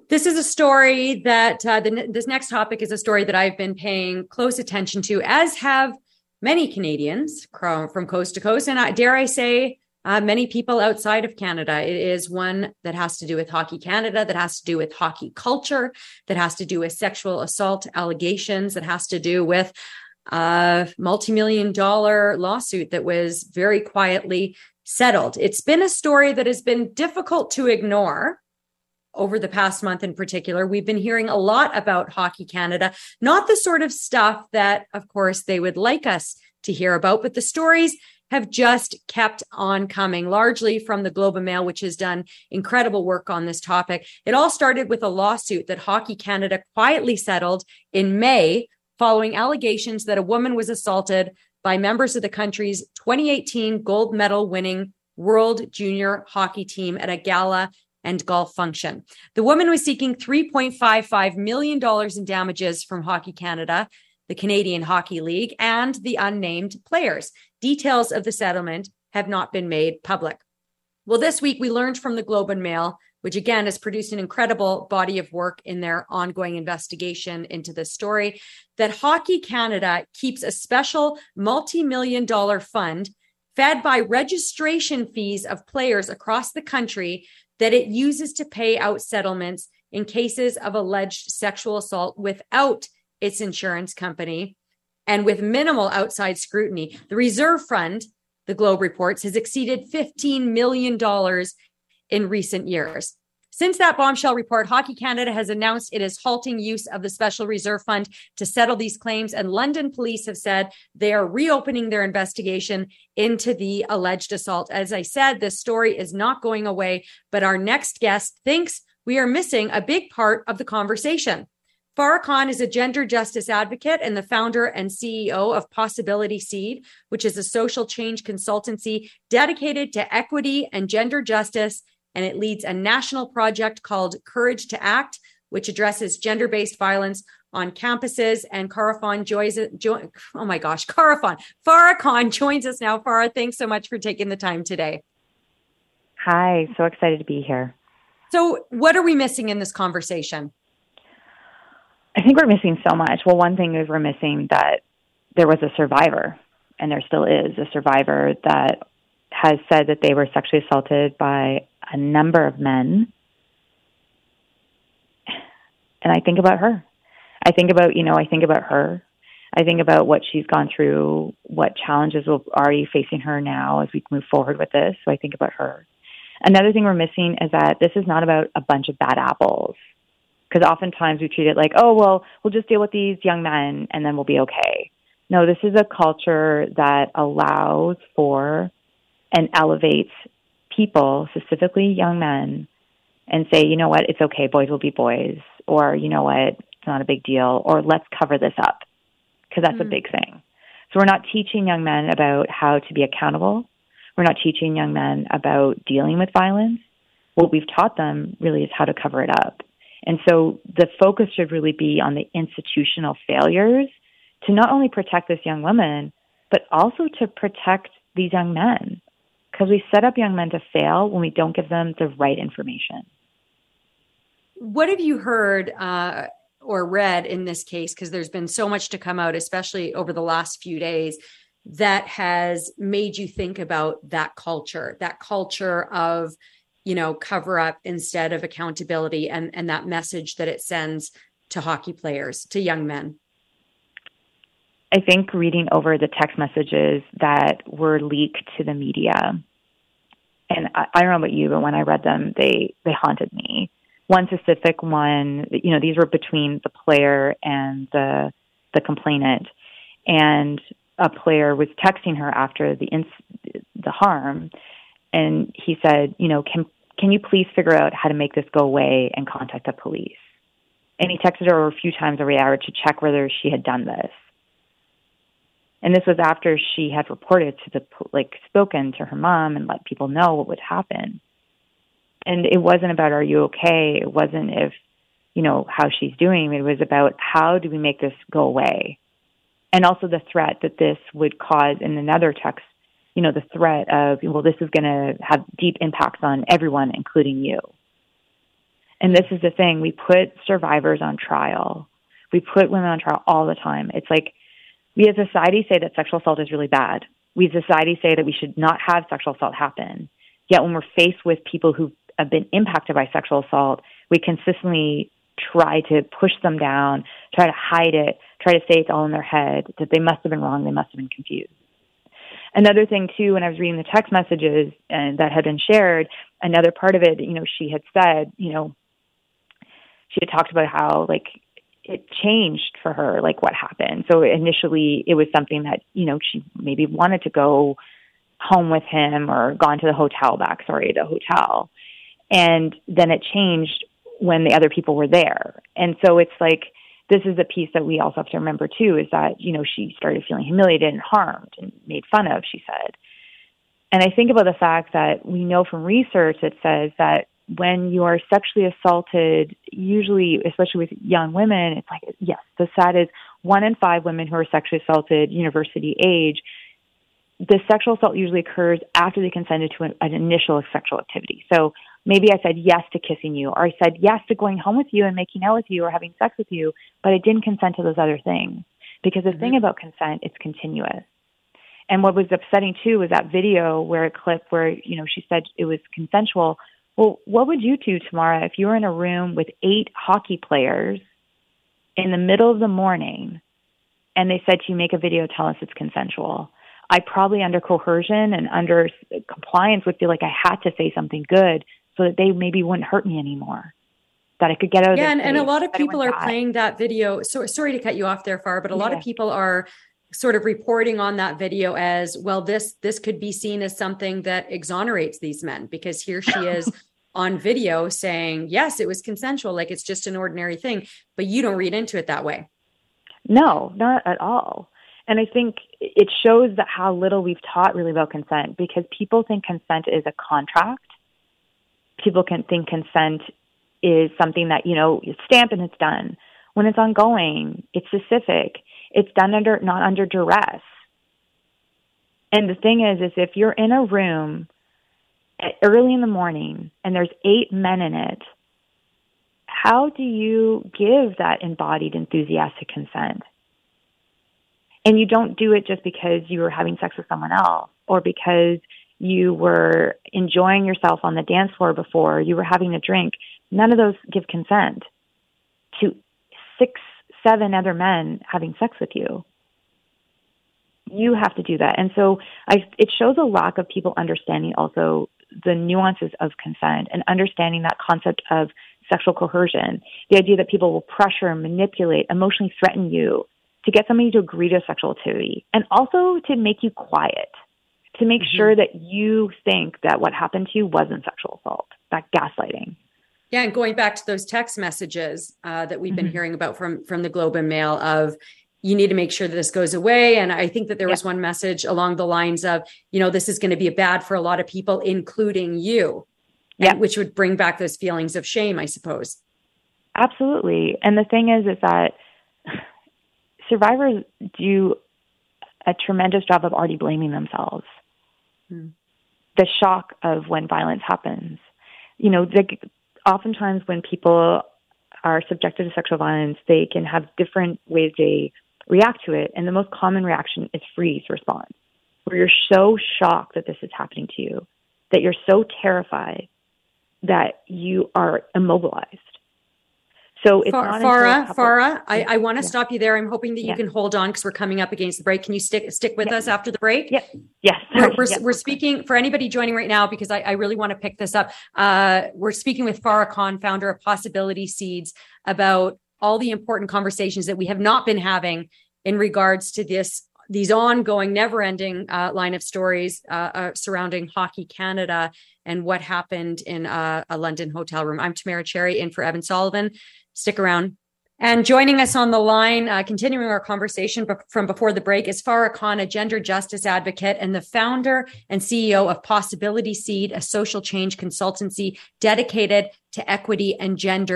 This is a story that this next topic is a story that I've been paying close attention to, as have many Canadians from coast to coast. And dare I say, many people outside of Canada. It is one that has to do with Hockey Canada, that has to do with hockey culture, that has to do with sexual assault allegations, that has to do with a multi-million-dollar lawsuit that was very quietly settled. It's been a story that has been difficult to ignore over the past month in particular. We've been hearing a lot about Hockey Canada, not the sort of stuff that, of course, they would like us to hear about, but the stories have just kept on coming, largely from the Globe and Mail, which has done incredible work on this topic. It all started with a lawsuit that Hockey Canada quietly settled in May, following allegations that a woman was assaulted by members of the country's 2018 gold medal winning World Junior Hockey team at a gala and golf function. The woman was seeking $3.55 million in damages from Hockey Canada, the Canadian Hockey League, and the unnamed players. Details of the settlement have not been made public. Well, this week we learned from the Globe and Mail, which again has produced an incredible body of work in their ongoing investigation into this story, that Hockey Canada keeps a special multi-million-dollar fund fed by registration fees of players across the country that it uses to pay out settlements in cases of alleged sexual assault without its insurance company and with minimal outside scrutiny. The reserve fund, the Globe reports, has exceeded $15 million in recent years. Since that bombshell report, Hockey Canada has announced it is halting use of the Special Reserve Fund to settle these claims, and London police have said they are reopening their investigation into the alleged assault. As I said, this story is not going away, but our next guest thinks we are missing a big part of the conversation. Farah Khan is a gender justice advocate and the founder and CEO of Possibility Seed, which is a social change consultancy dedicated to equity and gender justice. And it leads a national project called Courage to Act, which addresses gender-based violence on campuses. And Farah Khan joins us now. Farah, thanks so much for taking the time today. Hi, so excited to be here. So what are we missing in this conversation? I think we're missing so much. Well, one thing is we're missing that there was a survivor, and there still is a survivor that has said that they were sexually assaulted by a number of men. And I think about her. I think about her. I think about what she's gone through, what challenges are already facing her now as we move forward with this. So I think about her. Another thing we're missing is that this is not about a bunch of bad apples. Because oftentimes we treat it like, oh, well, we'll just deal with these young men and then we'll be okay. No, this is a culture that allows for and elevates people, specifically young men, and say, you know what, it's okay, boys will be boys. Or, you know what, it's not a big deal. Or let's cover this up, because that's a big thing. So we're not teaching young men about how to be accountable. We're not teaching young men about dealing with violence. What we've taught them really is how to cover it up. And so the focus should really be on the institutional failures to not only protect this young woman, but also to protect these young men. Because we set up young men to fail when we don't give them the right information. What have you heard or read in this case? Because there's been so much to come out, especially over the last few days, that has made you think about that culture of, cover up instead of accountability, and that message that it sends to hockey players, to young men. I think reading over the text messages that were leaked to the media, and I don't know about you, but when I read them, they haunted me. One specific one, these were between the player and the complainant, and a player was texting her after the harm, and he said, can you please figure out how to make this go away and contact the police? And he texted her a few times every hour to check whether she had done this. And this was after she had reported to spoken to her mom and let people know what would happen. And it wasn't about, are you okay? It wasn't how she's doing. It was about, how do we make this go away? And also the threat that this would cause in another text, the threat of, this is going to have deep impacts on everyone, including you. And this is the thing. We put survivors on trial. We put women on trial all the time. It's like we as a society say that sexual assault is really bad. We as a society say that we should not have sexual assault happen. Yet when we're faced with people who have been impacted by sexual assault, we consistently try to push them down, try to hide it, try to say it's all in their head, that they must have been wrong, they must have been confused. Another thing, too, when I was reading the text messages that had been shared, another part of it, she had said, she had talked about how, like, it changed for her, like, what happened. So initially it was something that, she maybe wanted to go home with him or gone to the hotel. And then it changed when the other people were there. And so it's like, this is a piece that we also have to remember too, is that, she started feeling humiliated and harmed and made fun of, she said. And I think about the fact that we know from research that says that when you are sexually assaulted, usually, especially with young women, it's like, yes, the stat is 1 in 5 women who are sexually assaulted, university age, the sexual assault usually occurs after they consented to an initial sexual activity. So maybe I said yes to kissing you, or I said yes to going home with you and making out with you or having sex with you, but I didn't consent to those other things. Because the thing about consent, it's continuous. And what was upsetting too was that video where a clip where, she said it was consensual. Well, what would you do, Tamara, if you were in a room with 8 hockey players in the middle of the morning and they said to you, make a video, tell us it's consensual? I probably, under coercion and under compliance, would feel like I had to say something good so that they maybe wouldn't hurt me anymore, that I could get out of their face, and a lot of people are playing that video. So sorry to cut you off there, Farah, but a lot of people are sort of reporting on that video as, well, this could be seen as something that exonerates these men, because here she is on video saying, yes, it was consensual, like it's just an ordinary thing, but you don't read into it that way. No, not at all. And I think it shows that how little we've taught really about consent, because people think consent is a contract. People can think consent is something that, you stamp and it's done. When it's ongoing, it's specific. It's done not under duress. And the thing is if you're in a room early in the morning and there's 8 men in it, how do you give that embodied, enthusiastic consent? And you don't do it just because you were having sex with someone else, or because you were enjoying yourself on the dance floor before, you were having a drink. None of those give consent to 6, 7 other men having sex with you. You have to do that. And so it shows a lack of people understanding also the nuances of consent and understanding that concept of sexual coercion, the idea that people will pressure, manipulate, emotionally threaten you to get somebody to agree to a sexual activity, and also to make you quiet, to make sure that you think that what happened to you wasn't sexual assault, that gaslighting. Yeah, and going back to those text messages that we've been hearing about from the Globe and Mail of, you need to make sure that this goes away. And I think that there was one message along the lines of, this is going to be bad for a lot of people, including you, which would bring back those feelings of shame, I suppose. Absolutely. And the thing is that survivors do a tremendous job of already blaming themselves. The shock of when violence happens. Oftentimes when people are subjected to sexual violence, they can have different ways they react to it. And the most common reaction is freeze response, where you're so shocked that this is happening to you, that you're so terrified that you are immobilized. So it's Farah, I want to stop you there. I'm hoping that you can hold on because we're coming up against the break. Can you stick with us after the break? Yes. We're speaking, for anybody joining right now, because I really want to pick this up. We're speaking with Farah Khan, founder of Possibility Seeds, about all the important conversations that we have not been having in regards to these ongoing, never-ending line of stories surrounding Hockey Canada and what happened in a London hotel room. I'm Tamara Cherry, in for Evan Sullivan. Stick around. And joining us on the line, continuing our conversation from before the break, is Farah Khan, a gender justice advocate and the founder and CEO of Possibility Seed, a social change consultancy dedicated to equity and gender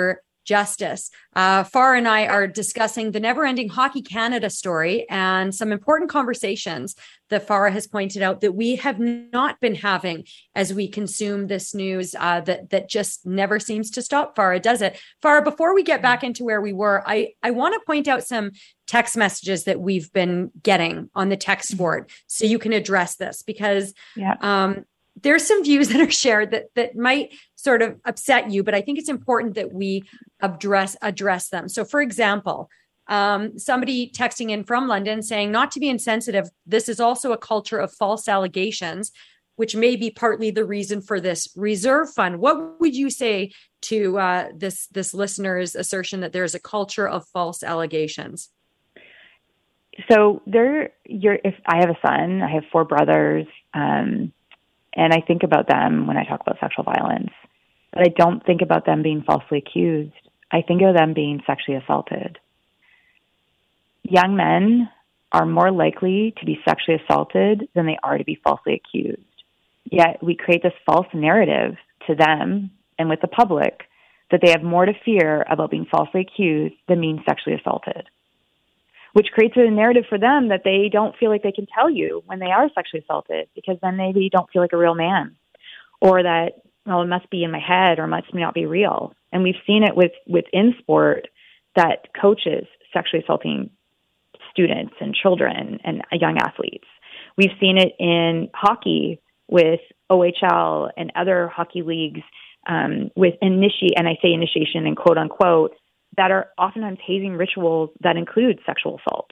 justice. Farah and I are discussing the Never-Ending Hockey Canada story and some important conversations that Farah has pointed out that we have not been having as we consume this news that just never seems to stop, Farah, does it? Farah, before we get back into where we were, I want to point out some text messages that we've been getting on the text board so you can address this, because there's some views that are shared that might sort of upset you, but I think it's important that we address them. So, for example, somebody texting in from London saying, not to be insensitive, this is also a culture of false allegations, which may be partly the reason for this reserve fund. What would you say to this listener's assertion that there's a culture of false allegations? So if I have a son, I have 4 brothers, and I think about them when I talk about sexual violence, but I don't think about them being falsely accused. I think of them being sexually assaulted. Young men are more likely to be sexually assaulted than they are to be falsely accused. Yet we create this false narrative to them and with the public that they have more to fear about being falsely accused than being sexually assaulted, which creates a narrative for them that they don't feel like they can tell you when they are sexually assaulted, because then maybe you don't feel like a real man, or that, well, it must be in my head or it must not be real. And we've seen it within sport that coaches sexually assaulting students and children and young athletes. We've seen it in hockey with OHL and other hockey leagues with and I say initiation and quote unquote, that are oftentimes hazing rituals that include sexual assault.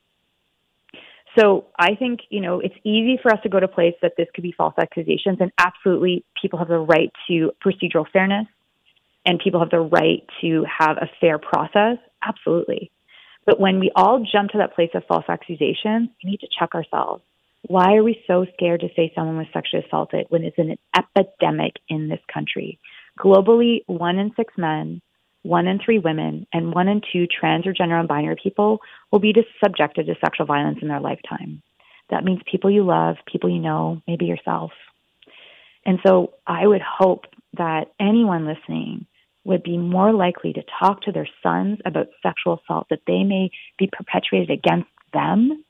So I think, it's easy for us to go to a place that this could be false accusations, and absolutely people have the right to procedural fairness and people have the right to have a fair process. Absolutely. But when we all jump to that place of false accusations, we need to check ourselves. Why are we so scared to say someone was sexually assaulted when it's an epidemic in this country? Globally, 1 in 6 men, 1 in 3 women, and 1 in 2 trans or gender non-binary people will be subjected to sexual violence in their lifetime. That means people you love, people you know, maybe yourself. And so I would hope that anyone listening would be more likely to talk to their sons about sexual assault that they may be perpetuated against them,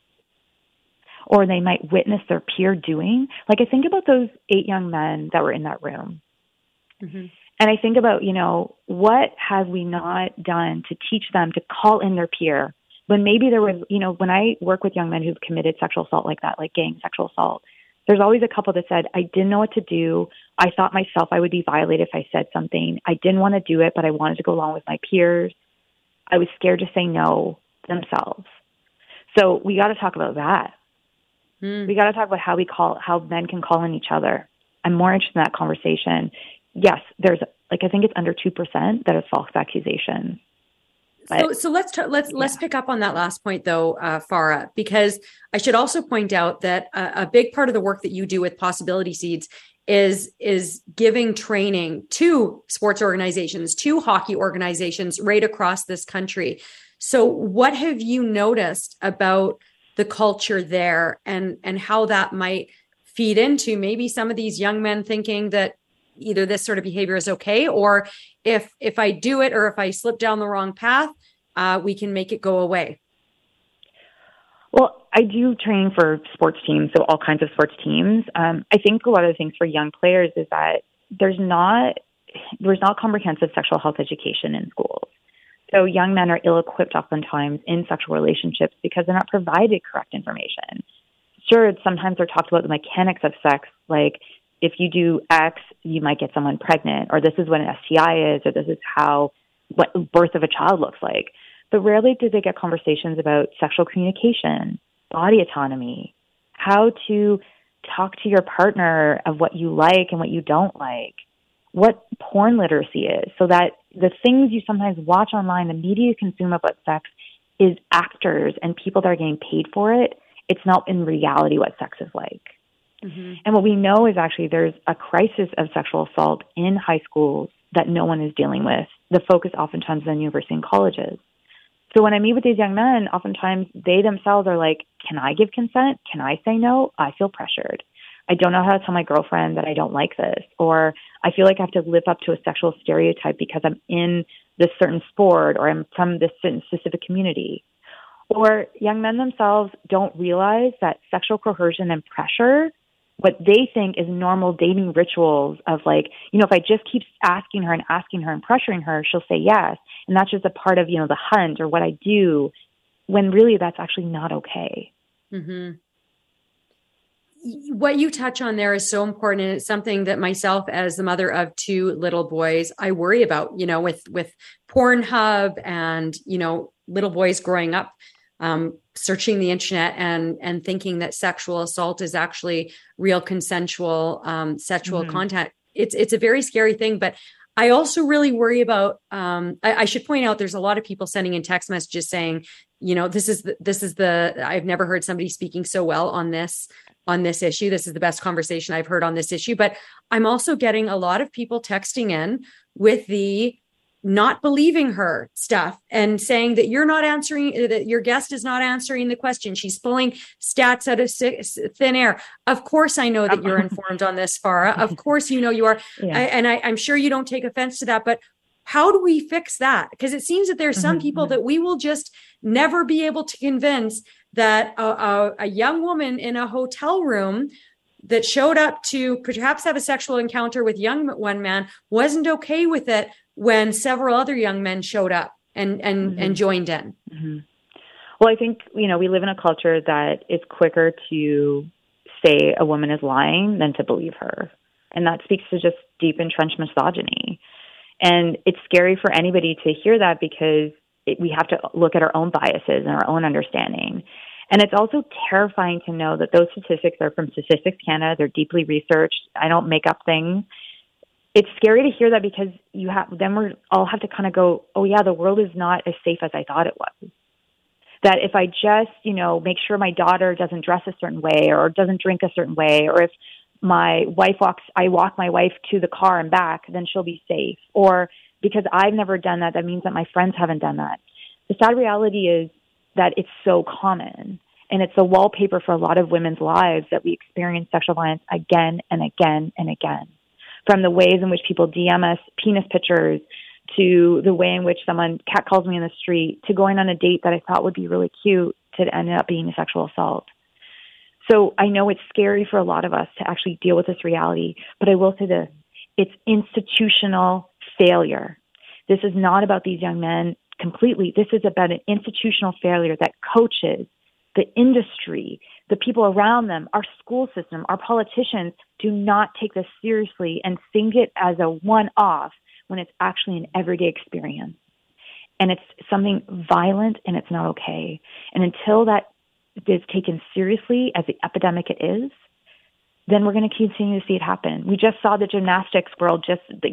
or they might witness their peer doing. Like, I think about those 8 young men that were in that room. Mm-hmm. And I think about, what have we not done to teach them to call in their peer when maybe there was, when I work with young men who've committed sexual assault like that, like gang sexual assault, there's always a couple that said, I didn't know what to do. I thought myself I would be violated if I said something. I didn't want to do it, but I wanted to go along with my peers. I was scared to say no themselves. So we got to talk about that. We got to talk about how men can call in each other. I'm more interested in that conversation. Yes, there's I think it's under 2% that is false accusation. So let's pick up on that last point though, Farah, because I should also point out that a big part of the work that you do with Possibility Seeds is giving training to sports organizations, to hockey organizations right across this country. So what have you noticed about the culture there and how that might feed into maybe some of these young men thinking that either this sort of behavior is okay, or if I do it or if I slip down the wrong path, we can make it go away? Well, I do training for sports teams, so all kinds of sports teams. I think a lot of the things for young players is that there's not comprehensive sexual health education in schools. So young men are ill-equipped oftentimes in sexual relationships because they're not provided correct information. Sure, sometimes they're talked about the mechanics of sex, like if you do X, you might get someone pregnant, or this is what an STI is, or this is what birth of a child looks like. But rarely do they get conversations about sexual communication, body autonomy, how to talk to your partner of what you like and what you don't like, what porn literacy is, so that the things you sometimes watch online, the media you consume about sex is actors and people that are getting paid for it. It's not in reality what sex is like. Mm-hmm. And what we know is actually there's a crisis of sexual assault in high schools that no one is dealing with. The focus oftentimes is on university and colleges. So when I meet with these young men, oftentimes they themselves are like, can I give consent? Can I say no? I feel pressured. I don't know how to tell my girlfriend that I don't like this, or I feel like I have to live up to a sexual stereotype because I'm in this certain sport or I'm from this specific community. Or young men themselves don't realize that sexual coercion and pressure, what they think is normal dating rituals of like, if I just keep asking her and pressuring her, she'll say yes. And that's just a part of, the hunt or what I do, when really that's actually not okay. Mm-hmm. What you touch on there is so important. And it's something that myself, as the mother of 2 little boys, I worry about, with Pornhub and, little boys growing up, searching the internet and thinking that sexual assault is actually real consensual, sexual content. It's a very scary thing, but I also really worry about, I should point out, there's a lot of people sending in text messages saying, this is I've never heard somebody speaking so well on this issue. This is the best conversation I've heard on this issue. But I'm also getting a lot of people texting in with the not believing her stuff and saying that that your guest is not answering the question. She's pulling stats out of thin air. Of course, I know that you're informed on this, Farah. Of course, you are. Yeah. I'm sure you don't take offense to that, but how do we fix that? Because it seems that there's some people that we will just never be able to convince that a young woman in a hotel room that showed up to perhaps have a sexual encounter with one man wasn't okay with it when several other young men showed up and joined in. Mm-hmm. Well, I think, we live in a culture that is quicker to say a woman is lying than to believe her. And that speaks to just deep entrenched misogyny. And it's scary for anybody to hear that because we have to look at our own biases and our own understanding. And it's also terrifying to know that those statistics are from Statistics Canada. They're deeply researched. I don't make up things. It's scary to hear that because then we all have to kind of go, oh yeah, the world is not as safe as I thought it was. That if I just, make sure my daughter doesn't dress a certain way or doesn't drink a certain way, or if I walk my wife to the car and back, then she'll be safe. Or because I've never done that, that means that my friends haven't done that. The sad reality is that it's so common, and it's a wallpaper for a lot of women's lives that we experience sexual violence again and again and again. From the ways in which people DM us penis pictures, to the way in which someone catcalls me in the street, to going on a date that I thought would be really cute to end up being a sexual assault. So I know it's scary for a lot of us to actually deal with this reality, but I will say this, it's institutional failure. This is not about these young men completely. This is about an institutional failure that coaches, the industry, the people around them, our school system, our politicians do not take this seriously and think it as a one-off when it's actually an everyday experience. And it's something violent and it's not okay. And until that is taken seriously as the epidemic it is, then we're going to continue to see it happen. We just saw the gymnastics world,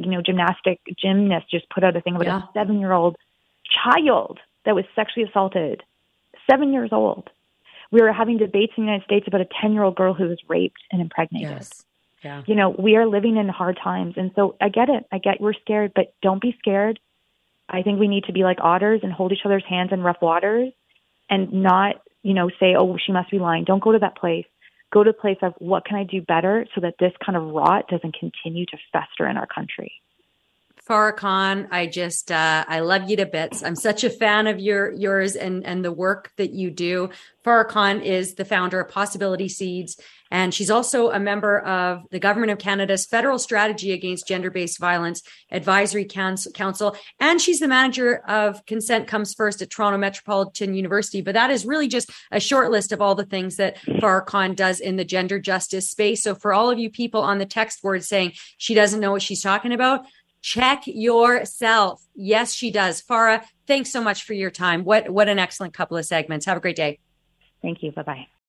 gymnast just put out a thing about a 7-year-old child that was sexually assaulted, 7 years old. We were having debates in the United States about a 10-year-old girl who was raped and impregnated. Yes. Yeah. We are living in hard times. And so I get it. We're scared, but don't be scared. I think we need to be like otters and hold each other's hands in rough waters and not, say, oh, she must be lying. Don't go to that place. Go to a place of what can I do better so that this kind of rot doesn't continue to fester in our country. Farah Khan, I love you to bits. I'm such a fan of yours and the work that you do. Farah Khan is the founder of Possibility Seeds, and she's also a member of the Government of Canada's Federal Strategy Against Gender-Based Violence Advisory Council, and she's the manager of Consent Comes First at Toronto Metropolitan University. But that is really just a short list of all the things that Farah Khan does in the gender justice space. So for all of you people on the text board saying she doesn't know what she's talking about, check yourself. Yes, she does. Farah, thanks so much for your time. What an excellent couple of segments. Have a great day. Thank you. Bye-bye.